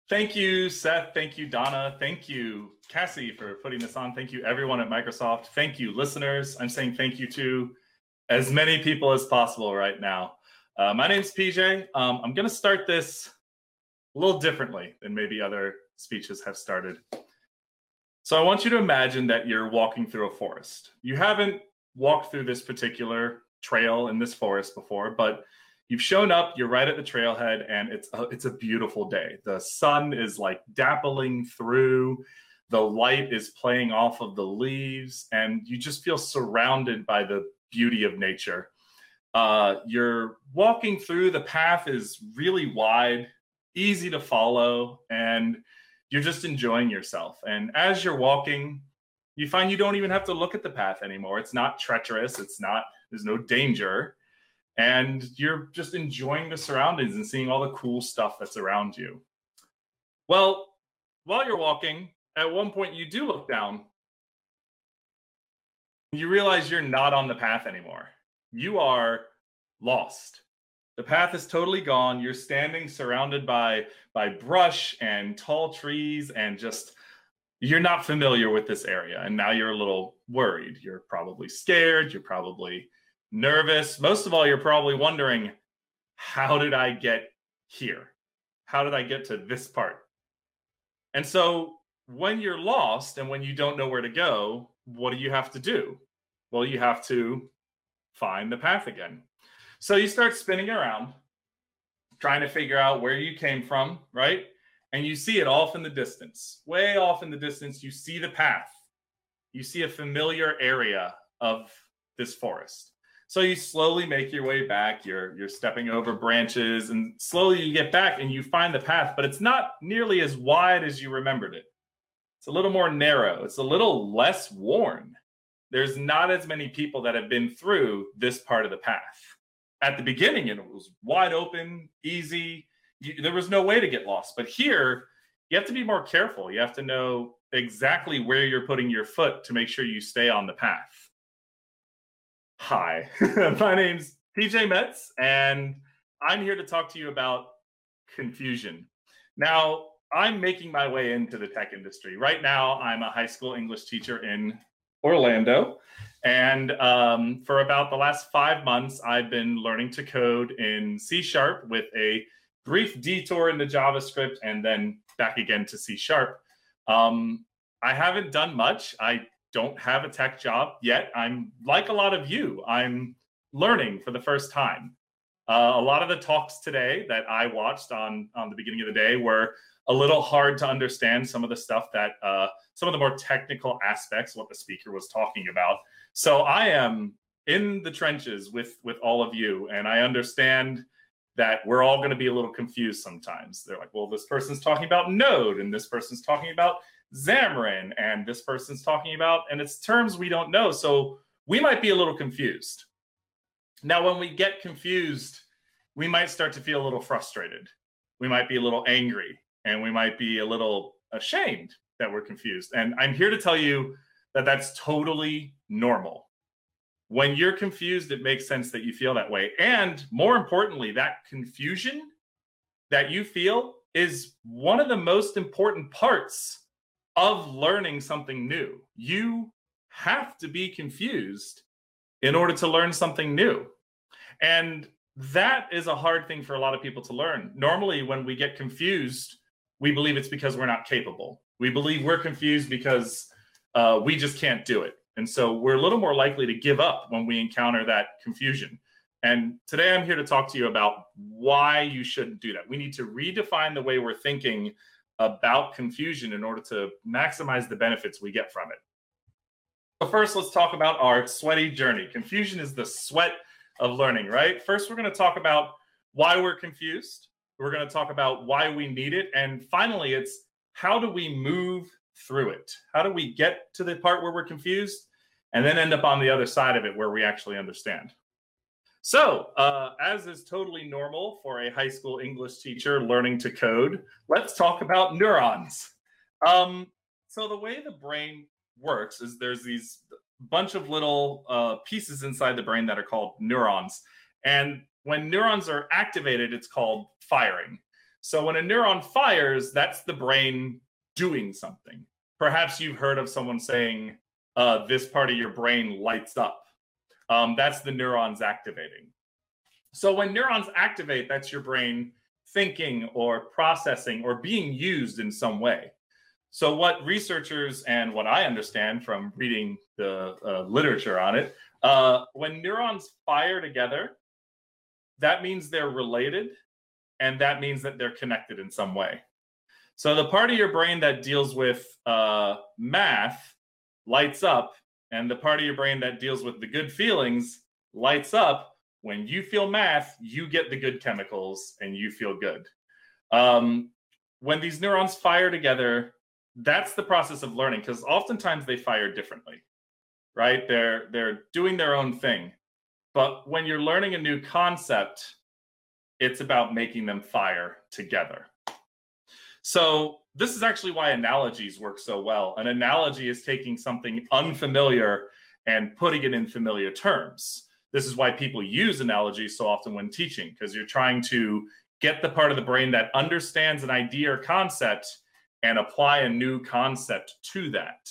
Thank you, Seth. Thank you, Donna. Thank you, Cassie, for putting this on. Thank you, everyone at Microsoft. Thank you, listeners. I'm saying thank you to as many people as possible right now. My name's PJ. I'm going to start this a little differently than maybe other speeches have started. So I want you to imagine that you're walking through a forest. You haven't walked through this particular trail in this forest before, but you've shown up, you're right at the trailhead, and it's a beautiful day. The sun is like dappling through, the light is playing off of the leaves, and you just feel surrounded by the beauty of nature. You're walking through, the path is really wide, easy to follow, and you're just enjoying yourself. And as you're walking, you find you don't even have to look at the path anymore. It's not treacherous, there's no danger. And you're just enjoying the surroundings and seeing all the cool stuff that's around you. Well, while you're walking, at one point you do look down. You realize you're not on the path anymore. You are lost. The path is totally gone. You're standing surrounded by brush and tall trees, and just you're not familiar with this area. And now you're a little worried. You're probably scared. You're probably nervous. Most of all, you're probably wondering, how did I get here? How did I get to this part? And so when you're lost and when you don't know where to go, what do you have to do? Well, you have to find the path again. So you start spinning around, trying to figure out where you came from, right? And you see it off in the distance. Way off in the distance, you see the path. You see a familiar area of this forest. So you slowly make your way back. You're stepping over branches, and slowly you get back and you find the path, but it's not nearly as wide as you remembered it. It's a little more narrow. It's a little less worn. There's not as many people that have been through this part of the path. At the beginning, it was wide open, easy. There was no way to get lost. But here, you have to be more careful. You have to know exactly where you're putting your foot to make sure you stay on the path. Hi, my name's PJ Metz, and I'm here to talk to you about confusion. Now, I'm making my way into the tech industry. Right now, I'm a high school English teacher in Orlando, and for about the last 5 months, I've been learning to code in C# with a brief detour into JavaScript and then back again to C#. I haven't done much. I don't have a tech job yet. I'm like a lot of you. I'm learning for the first time. A lot of the talks today that I watched on the beginning of the day were a little hard to understand, some of the stuff that, some of the more technical aspects, what the speaker was talking about. So I am in the trenches with all of you, and I understand that we're all going to be a little confused sometimes. They're like, well, this person's talking about Node, and this person's talking about Xamarin, and this person's talking about, and it's terms we don't know. So we might be a little confused. Now, when we get confused, we might start to feel a little frustrated. We might be a little angry, and we might be a little ashamed that we're confused. And I'm here to tell you that that's totally normal. When you're confused, it makes sense that you feel that way. And more importantly, that confusion that you feel is one of the most important parts of learning something new. You have to be confused in order to learn something new. And that is a hard thing for a lot of people to learn. Normally, when we get confused, we believe it's because we're not capable. We believe we're confused because we just can't do it. And so we're a little more likely to give up when we encounter that confusion. And today I'm here to talk to you about why you shouldn't do that. We need to redefine the way we're thinking about confusion in order to maximize the benefits we get from it. So first, let's talk about our sweaty journey. Confusion is the sweat of learning, right? First, we're going to talk about why we're confused. We're going to talk about why we need it. And finally, it's how do we move through it? How do we get to the part where we're confused and then end up on the other side of it where we actually understand? So, as is totally normal for a high school English teacher learning to code, let's talk about neurons. So the way the brain works is there's these bunch of little pieces inside the brain that are called neurons. And when neurons are activated, it's called firing. So when a neuron fires, that's the brain doing something. Perhaps you've heard of someone saying, this part of your brain lights up. That's the neurons activating. So when neurons activate, that's your brain thinking or processing or being used in some way. So what researchers and what I understand from reading the literature on it, when neurons fire together, that means they're related, and that means that they're connected in some way. So the part of your brain that deals with math lights up, and the part of your brain that deals with the good feelings lights up. When you feel math, you get the good chemicals and you feel good. When these neurons fire together, that's the process of learning, because oftentimes they fire differently, right? They're doing their own thing. But when you're learning a new concept, it's about making them fire together. So this is actually why analogies work so well. An analogy is taking something unfamiliar and putting it in familiar terms. This is why people use analogies so often when teaching, because you're trying to get the part of the brain that understands an idea or concept and apply a new concept to that.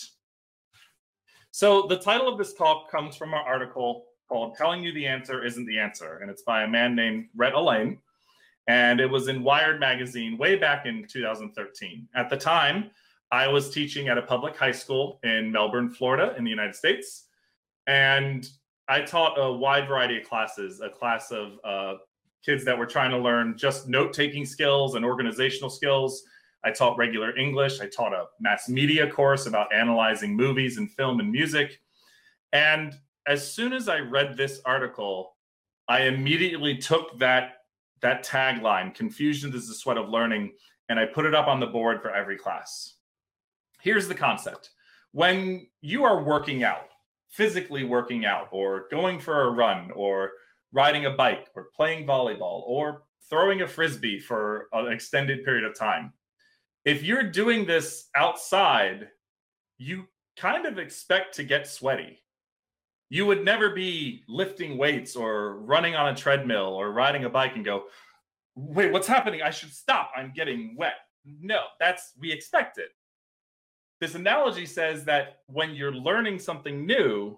So the title of this talk comes from our article called Telling You the Answer Isn't the Answer, and it's by a man named Rhett Allain, and it was in Wired magazine way back in 2013. At the time, I was teaching at a public high school in Melbourne, Florida, in the United States, and I taught a wide variety of classes, a class of kids that were trying to learn just note-taking skills and organizational skills. I taught regular English. I taught a mass media course about analyzing movies and film and music. And as soon as I read this article, I immediately took that tagline, "Confusion is the sweat of learning," and I put it up on the board for every class. Here's the concept. When you are working out, physically working out, or going for a run, or riding a bike, or playing volleyball, or throwing a frisbee for an extended period of time, if you're doing this outside, you kind of expect to get sweaty. You would never be lifting weights or running on a treadmill or riding a bike and go, wait, what's happening? I should stop. I'm getting wet. No, we expect it. This analogy says that when you're learning something new,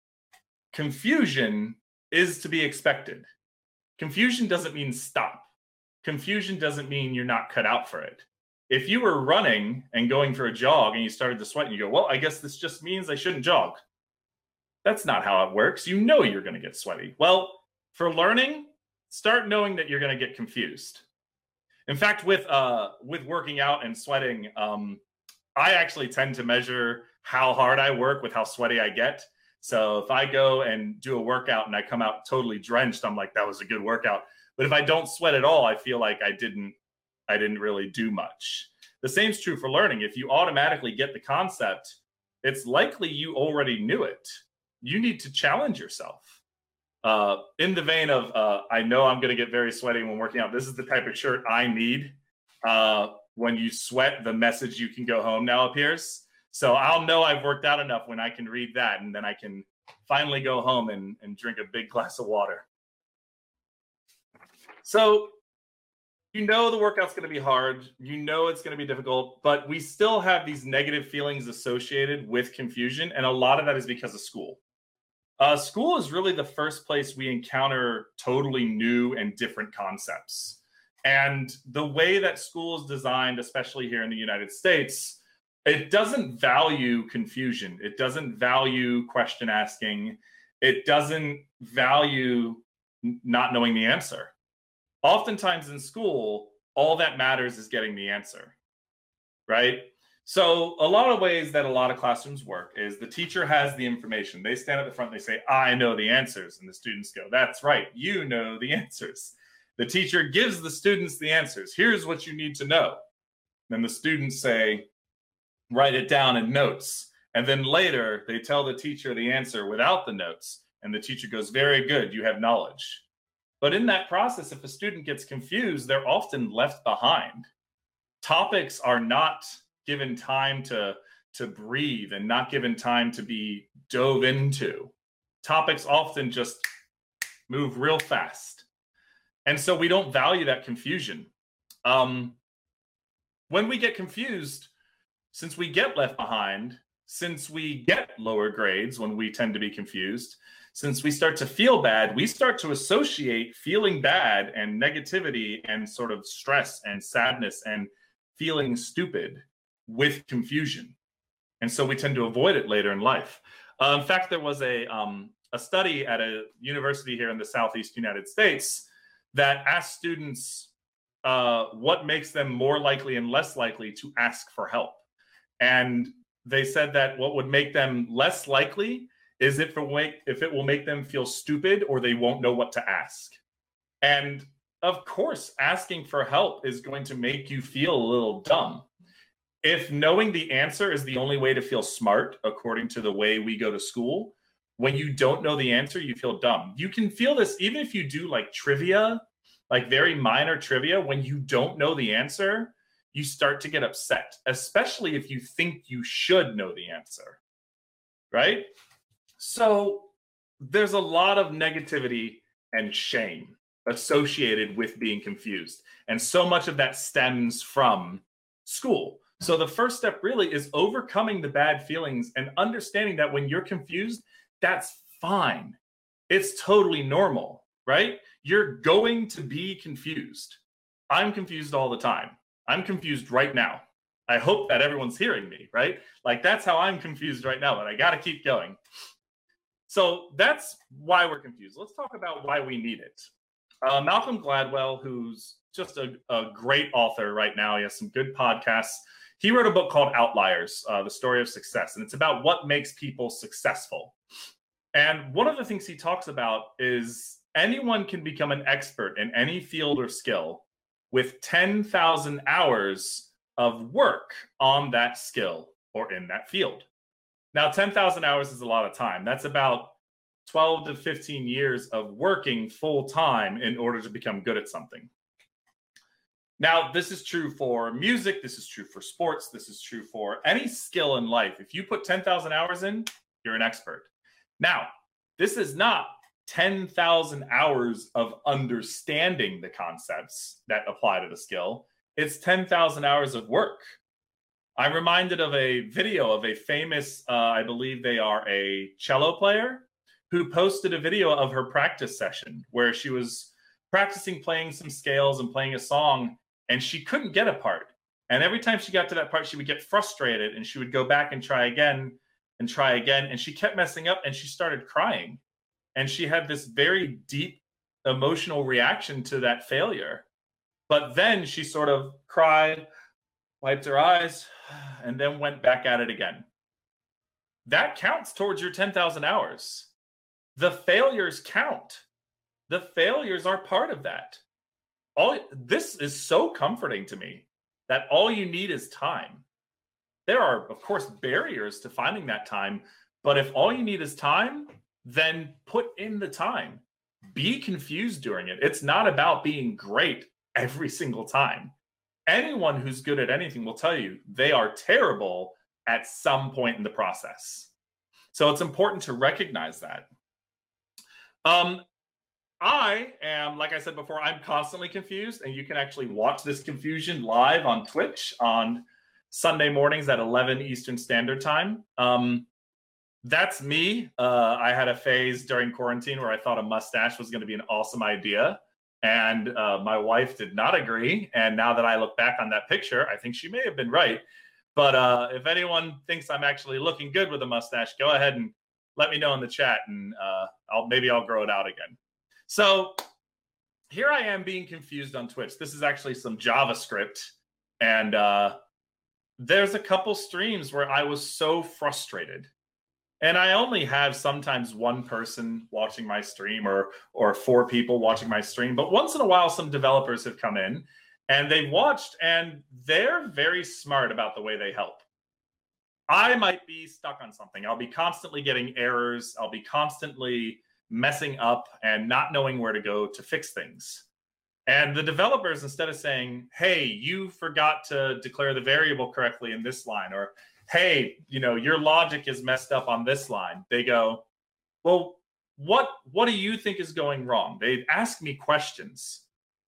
confusion is to be expected. Confusion doesn't mean stop. Confusion doesn't mean you're not cut out for it. If you were running and going for a jog and you started to sweat and you go, well, I guess this just means I shouldn't jog. That's not how it works. You know you're going to get sweaty. Well, for learning, start knowing that you're going to get confused. In fact, with working out and sweating, I actually tend to measure how hard I work with how sweaty I get. So if I go and do a workout and I come out totally drenched, I'm like, that was a good workout. But if I don't sweat at all, I feel like I didn't really do much. The same is true for learning. If you automatically get the concept, it's likely you already knew it. You need to challenge yourself. In the vein of, I know I'm going to get very sweaty when working out. This is the type of shirt I need. When you sweat, the message "you can go home now" appears. So I'll know I've worked out enough when I can read that, and then I can finally go home and drink a big glass of water. So you know the workout's going to be hard. You know it's going to be difficult, but we still have these negative feelings associated with confusion, and a lot of that is because of school. School is really the first place we encounter totally new and different concepts. And the way that school is designed, especially here in the United States, it doesn't value confusion. It doesn't value question asking. It doesn't value not knowing the answer. Oftentimes in school, all that matters is getting the answer, right? So a lot of ways that a lot of classrooms work is the teacher has the information. They stand at the front, they say, I know the answers. And the students go, that's right, you know the answers. The teacher gives the students the answers. Here's what you need to know. Then the students say, write it down in notes. And then later they tell the teacher the answer without the notes. And the teacher goes, very good, you have knowledge. But in that process, if a student gets confused, they're often left behind. Topics are not given time to breathe and not given time to be dove into. Topics often just move real fast. And so we don't value that confusion. When we get confused, since we get left behind, since we get lower grades when we tend to be confused, since we start to feel bad, we start to associate feeling bad and negativity and sort of stress and sadness and feeling stupid with confusion. And so we tend to avoid it later in life. In fact, there was a study at a university here in the Southeast United States that asked students what makes them more likely and less likely to ask for help. And they said that what would make them less likely is if it will make them feel stupid or they won't know what to ask. And of course, asking for help is going to make you feel a little dumb. If knowing the answer is the only way to feel smart, according to the way we go to school, when you don't know the answer, you feel dumb. You can feel this even if you do like trivia, like very minor trivia. When you don't know the answer, you start to get upset, especially if you think you should know the answer, right? So there's a lot of negativity and shame associated with being confused. And so much of that stems from school. So the first step really is overcoming the bad feelings and understanding that when you're confused, that's fine. It's totally normal, right? You're going to be confused. I'm confused all the time. I'm confused right now. I hope that everyone's hearing me, right? Like that's how I'm confused right now, but I got to keep going. So that's why we're confused. Let's talk about why we need it. Malcolm Gladwell, who's just a great author right now, he has some good podcasts. He wrote a book called Outliers, The Story of Success, and it's about what makes people successful. And one of the things he talks about is anyone can become an expert in any field or skill with 10,000 hours of work on that skill or in that field. Now, 10,000 hours is a lot of time. That's about 12 to 15 years of working full time in order to become good at something. Now, this is true for music. This is true for sports. This is true for any skill in life. If you put 10,000 hours in, you're an expert. Now, this is not 10,000 hours of understanding the concepts that apply to the skill. It's 10,000 hours of work. I'm reminded of a video of a famous, I believe they are a cello player, who posted a video of her practice session where she was practicing playing some scales and playing a song, and she couldn't get a part. And every time she got to that part, she would get frustrated and she would go back and try again. And she kept messing up and she started crying. And she had this very deep emotional reaction to that failure. But then she sort of cried, wiped her eyes, and then went back at it again. That counts towards your 10,000 hours. The failures count. The failures are part of that. This is so comforting to me that all you need is time. There are, of course, barriers to finding that time, but if all you need is time, then put in the time. Be confused during it. It's not about being great every single time. Anyone who's good at anything will tell you they are terrible at some point in the process. So it's important to recognize that. I am, like I said before, I'm constantly confused, and you can actually watch this confusion live on Twitch on Sunday mornings at 11 Eastern Standard Time. That's me. I had a phase during quarantine where I thought a mustache was going to be an awesome idea, and my wife did not agree. And now that I look back on that picture, I think she may have been right. But if anyone thinks I'm actually looking good with a mustache, go ahead and let me know in the chat, and maybe I'll grow it out again. So here I am being confused on Twitch. This is actually some JavaScript, and there's a couple streams where I was so frustrated. And I only have sometimes one person watching my stream or 4 people watching my stream. But once in a while, some developers have come in and they've watched, and they're very smart about the way they help. I might be stuck on something. I'll be constantly getting errors. I'll be constantly messing up and not knowing where to go to fix things. And the developers, instead of saying, hey, you forgot to declare the variable correctly in this line, or hey, your logic is messed up on this line, they go, well, what do you think is going wrong? They ask me questions.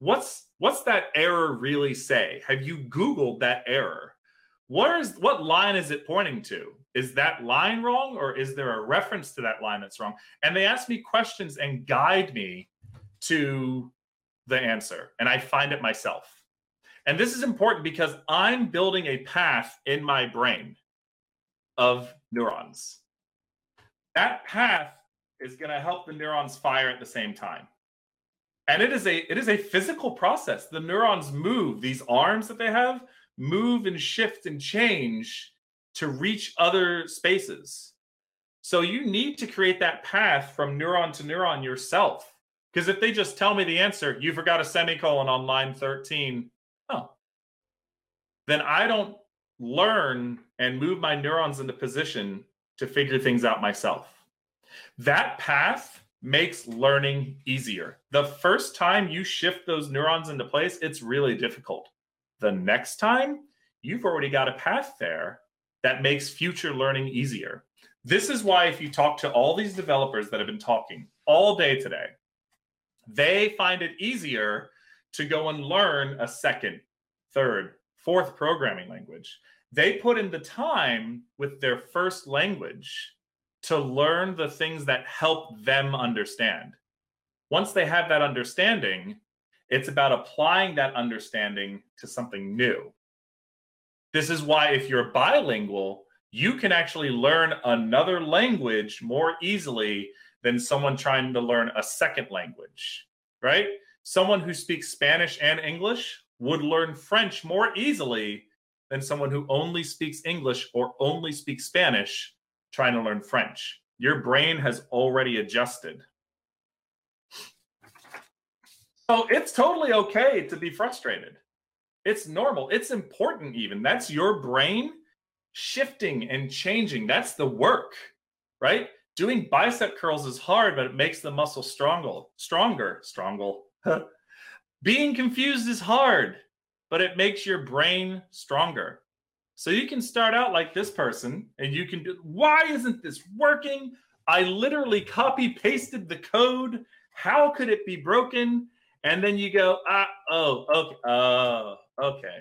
what's that error really say? Have you Googled that error? What line is it pointing to? Is that line wrong, or is there a reference to that line that's wrong? And they ask me questions and guide me to the answer, and I find it myself. And this is important because I'm building a path in my brain of neurons. That path is going to help the neurons fire at the same time. And it is a physical process. The neurons move, these arms that they have move and shift and change to reach other spaces. So you need to create that path from neuron to neuron yourself. Because if they just tell me the answer, you forgot a semicolon on line 13, then I don't learn and move my neurons into position to figure things out myself. That path makes learning easier. The first time you shift those neurons into place, it's really difficult. The next time, you've already got a path there that makes future learning easier. This is why if you talk to all these developers that have been talking all day today, they find it easier to go and learn a second, third, fourth programming language. They put in the time with their first language to learn the things that help them understand. Once they have that understanding, it's about applying that understanding to something new. This is why if you're bilingual, you can actually learn another language more easily than someone trying to learn a second language, right? Someone who speaks Spanish and English would learn French more easily than someone who only speaks English or only speaks Spanish trying to learn French. Your brain has already adjusted. So it's totally okay to be frustrated. It's normal. It's important even. That's your brain shifting and changing. That's the work, right? Doing bicep curls is hard, but it makes the muscle stronger. Being confused is hard, but it makes your brain stronger. So you can start out like this person and you can do, why isn't this working? I literally copy pasted the code. How could it be broken? And then you go, okay.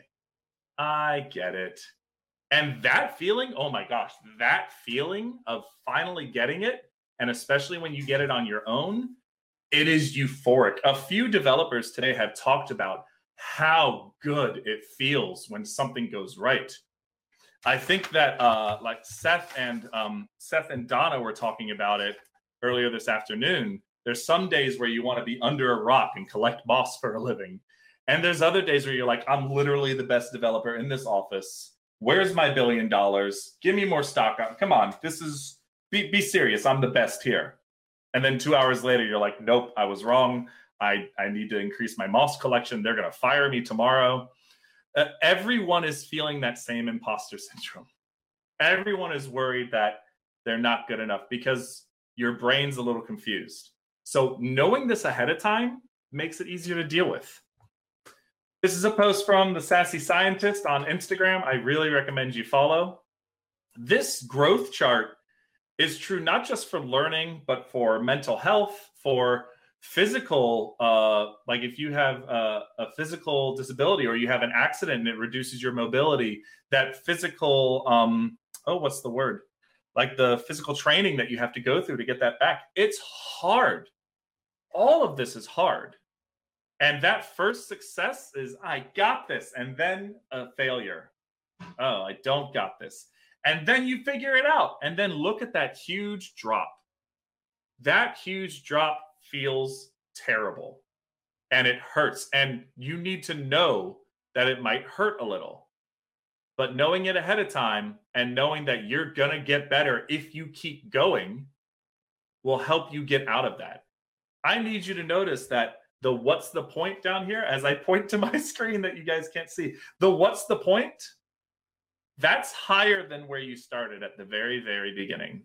I get it. And that feeling, oh my gosh, that feeling of finally getting it, and especially when you get it on your own, it is euphoric. A few developers today have talked about how good it feels when something goes right. I think that like Seth and Donna were talking about it earlier this afternoon. There's some days where you want to be under a rock and collect moss for a living. And there's other days where you're like, I'm literally the best developer in this office. Where's my $1 billion? Give me more stock. Come on, be serious. I'm the best here. And then 2 hours later, you're like, nope, I was wrong. I need to increase my moss collection. They're going to fire me tomorrow. Everyone is feeling that same imposter syndrome. Everyone is worried that they're not good enough because your brain's a little confused. So knowing this ahead of time makes it easier to deal with. This is a post from the Sassy Scientist on Instagram. I really recommend you follow. This growth chart is true not just for learning, but for mental health, for physical, like if you have a physical disability or you have an accident and it reduces your mobility, that physical, what's the word? Like the physical training that you have to go through to get that back. It's hard. All of this is hard. And that first success is, I got this. And then a failure. Oh, I don't got this. And then you figure it out. And then look at that huge drop. That huge drop feels terrible. And it hurts. And you need to know that it might hurt a little. But knowing it ahead of time and knowing that you're going to get better if you keep going will help you get out of that. I need you to notice that the what's the point down here, as I point to my screen that you guys can't see, the what's the point, that's higher than where you started at the very, very beginning.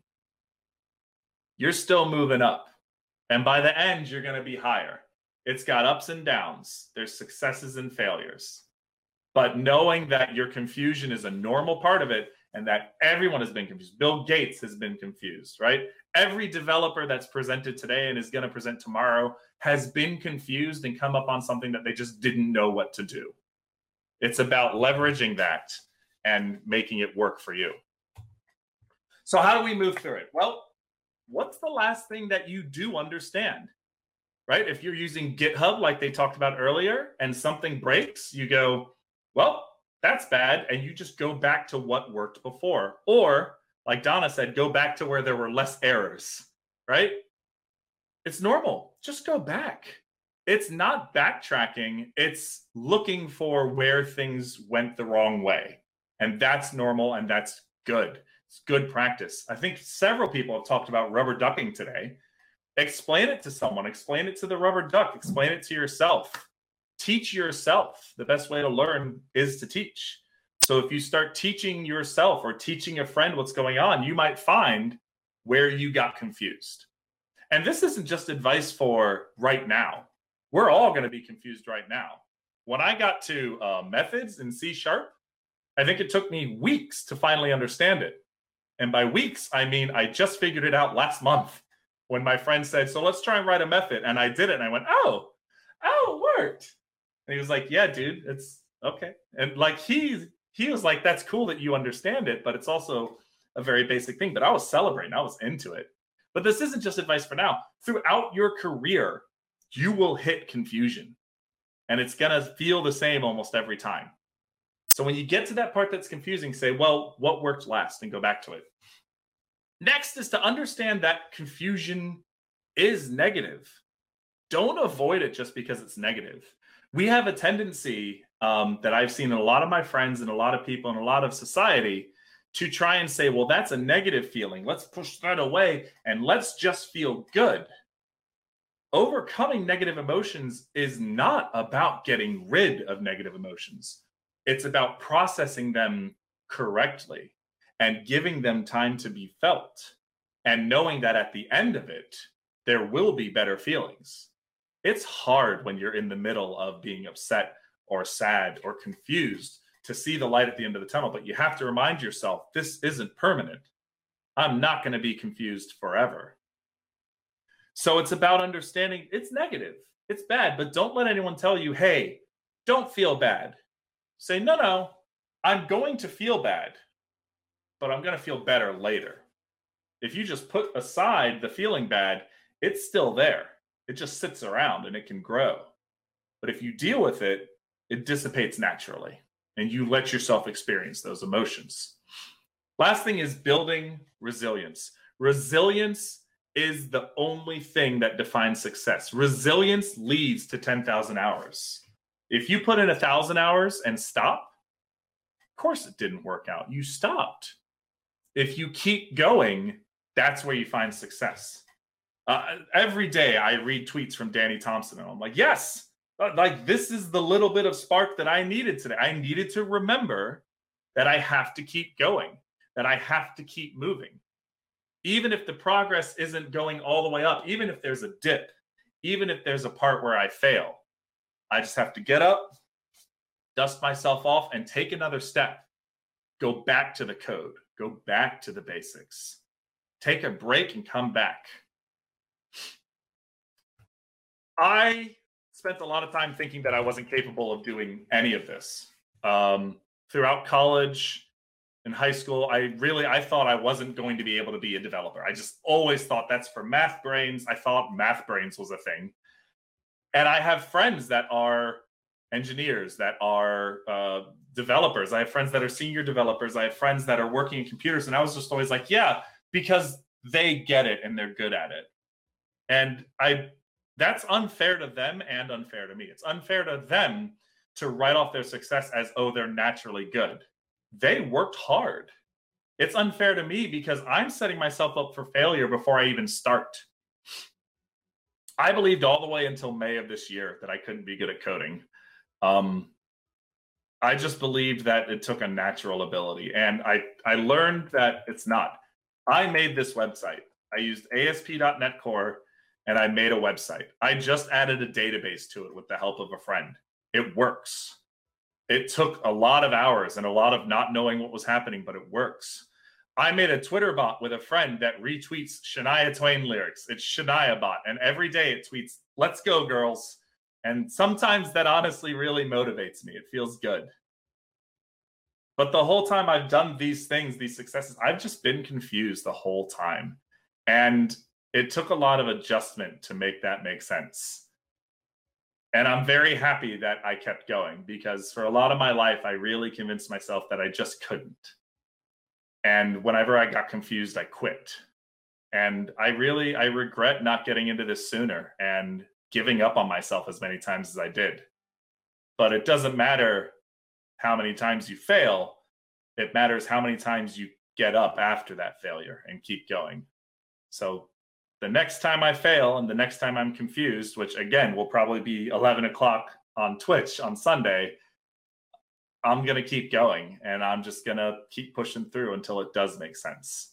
You're still moving up. And by the end, you're going to be higher. It's got ups and downs. There's successes and failures. But knowing that your confusion is a normal part of it and that everyone has been confused. Bill Gates has been confused, right? Every developer that's presented today and is going to present tomorrow has been confused and come up on something that they just didn't know what to do. It's about leveraging that and making it work for you. So how do we move through it? Well, what's the last thing that you do understand, right? If you're using GitHub, like they talked about earlier, and something breaks, you go, well, that's bad. And you just go back to what worked before. Or like Donna said, go back to where there were less errors, right? It's normal. Just go back. It's not backtracking. It's looking for where things went the wrong way. And that's normal and that's good. It's good practice. I think several people have talked about rubber ducking today. Explain it to someone. Explain it to the rubber duck. Explain it to yourself. Teach yourself. The best way to learn is to teach. So if you start teaching yourself or teaching a friend what's going on, you might find where you got confused. And this isn't just advice for right now. We're all going to be confused right now. When I got to methods in C#, I think it took me weeks to finally understand it. And by weeks, I mean, I just figured it out last month when my friend said, so let's try and write a method. And I did it. And I went, oh, it worked. And he was like, yeah, dude, it's okay. And like, he was like, that's cool that you understand it, but it's also a very basic thing. But I was celebrating. I was into it. But this isn't just advice for now. Throughout your career, you will hit confusion. And it's going to feel the same almost every time. So when you get to that part that's confusing, say, well, what worked last? And go back to it. Next is to understand that confusion is negative. Don't avoid it just because it's negative. We have a tendency that I've seen in a lot of my friends and a lot of people in a lot of society to try and say, well, that's a negative feeling. Let's push that away and let's just feel good. Overcoming negative emotions is not about getting rid of negative emotions. It's about processing them correctly and giving them time to be felt and knowing that at the end of it, there will be better feelings. It's hard when you're in the middle of being upset or sad or confused to see the light at the end of the tunnel, but you have to remind yourself, this isn't permanent. I'm not going to be confused forever. So it's about understanding it's negative, it's bad, but don't let anyone tell you, hey, don't feel bad. Say, no, I'm going to feel bad, but I'm going to feel better later. If you just put aside the feeling bad, it's still there. It just sits around and it can grow. But if you deal with it, it dissipates naturally and you let yourself experience those emotions. Last thing is building resilience. Resilience is the only thing that defines success. Resilience leads to 10,000 hours. If you put in 1,000 hours and stop, of course it didn't work out. You stopped. If you keep going, that's where you find success. Every day I read tweets from Danny Thompson and I'm like, yes, like this is the little bit of spark that I needed today. I needed to remember that I have to keep going, that I have to keep moving. Even if the progress isn't going all the way up, even if there's a dip, even if there's a part where I fail, I just have to get up, dust myself off, and take another step. Go back to the code. Go back to the basics. Take a break and come back. I spent a lot of time thinking that I wasn't capable of doing any of this. Throughout college and high school, I thought I wasn't going to be able to be a developer. I just always thought that's for math brains. I thought math brains was a thing. And I have friends that are engineers, that are developers. I have friends that are senior developers. I have friends that are working in computers. And I was just always like, yeah, because they get it and they're good at it. And that's unfair to them and unfair to me. It's unfair to them to write off their success as, oh, they're naturally good. They worked hard. It's unfair to me because I'm setting myself up for failure before I even start. I believed all the way until May of this year that I couldn't be good at coding. I just believed that it took a natural ability. And I learned that it's not. I made this website. I used ASP.NET Core and I made a website. I just added a database to it with the help of a friend. It works. it took a lot of hours and a lot of not knowing what was happening, but it works. I made a Twitter bot with a friend that retweets Shania Twain lyrics. It's Shania bot. And every day it tweets, "Let's go, girls." And sometimes that honestly really motivates me. It feels good. But the whole time I've done these things, these successes, I've just been confused the whole time. And it took a lot of adjustment to make that make sense. And I'm very happy that I kept going, because for a lot of my life, I really convinced myself that I just couldn't. And whenever I got confused, I quit. And I regret not getting into this sooner and giving up on myself as many times as I did. But it doesn't matter how many times you fail. It matters how many times you get up after that failure and keep going. So the next time I fail and the next time I'm confused, which again will probably be 11 o'clock on Twitch on Sunday, I'm going to keep going, and I'm just going to keep pushing through until it does make sense.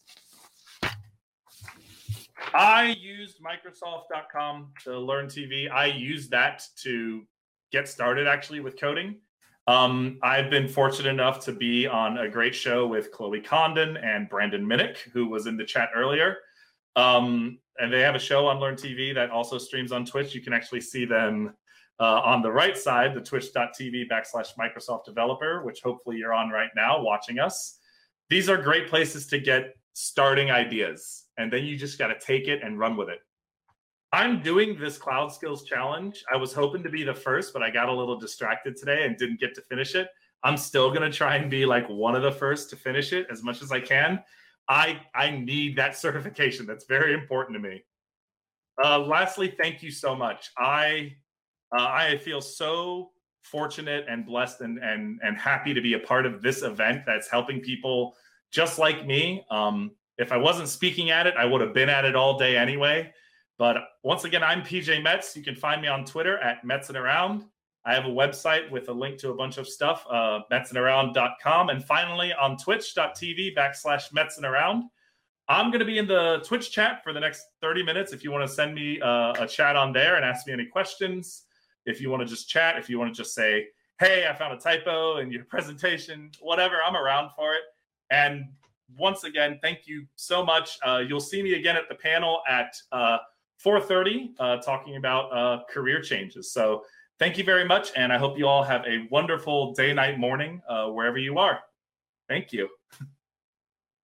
I used Microsoft.com to learn TV. I used that to get started actually with coding. I've been fortunate enough to be on a great show with Chloe Condon and Brandon Minnick, who was in the chat earlier. And they have a show on Learn TV that also streams on Twitch. You can actually see them on the right side, the twitch.tv/Microsoft Developer, which hopefully you're on right now watching us. These are great places to get starting ideas, and then you just got to take it and run with it. I'm doing this Cloud Skills Challenge. I was hoping to be the first, but I got a little distracted today and didn't get to finish it. I'm still going to try and be like one of the first to finish it as much as I can. I need that certification. That's very important to me. Lastly, thank you so much. I feel so fortunate and blessed and happy to be a part of this event that's helping people just like me. If I wasn't speaking at it, I would have been at it all day anyway. But once again, I'm PJ Metz. You can find me on Twitter at MetzandAround. I have a website with a link to a bunch of stuff, MetzandAround.com. And finally, on twitch.tv/MetzandAround. I'm going to be in the Twitch chat for the next 30 minutes. If you want to send me a chat on there and ask me any questions, if you want to just chat, if you want to just say, "Hey, I found a typo in your presentation," whatever, I'm around for it. And once again, thank you so much. You'll see me again at the panel at 4:30 talking about career changes. So thank you very much. And I hope you all have a wonderful day, night, morning, wherever you are. Thank you.